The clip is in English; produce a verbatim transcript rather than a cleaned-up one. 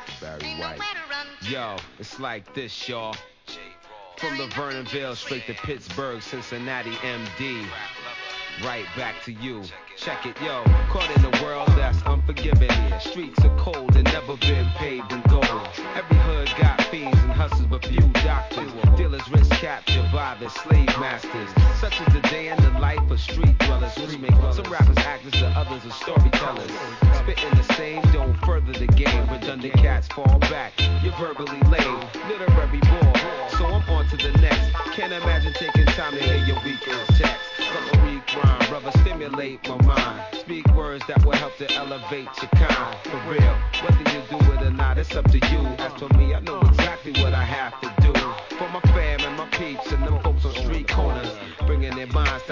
Barry White. Yo, it's like this, y'all. From the Vernonville straight to Pittsburgh, Cincinnati, M D. Right back to you. Check it, yo. Caught in a world that's unforgiving here. Streets are cold and never been paved in gold. Every hood got fiends and hustlers, but few doctors. Dealers risk captured by the slave masters. Such is the day in the life of street dwellers. Some rappers act as the others are storytellers. Spitting the same, don't further the game. Redundant cats fall back. You're verbally lame, literary bore. So I'm on to the next. Can't imagine taking time to hear your weekend text. Some weak rhyme, brother, stimulate my mind. Speak words that will help to elevate your kind. For real, whether you do it or not, it's up to you. As for me, I know exactly what I have to do. For my fam and my peeps and them folks on street corners, bringing their minds to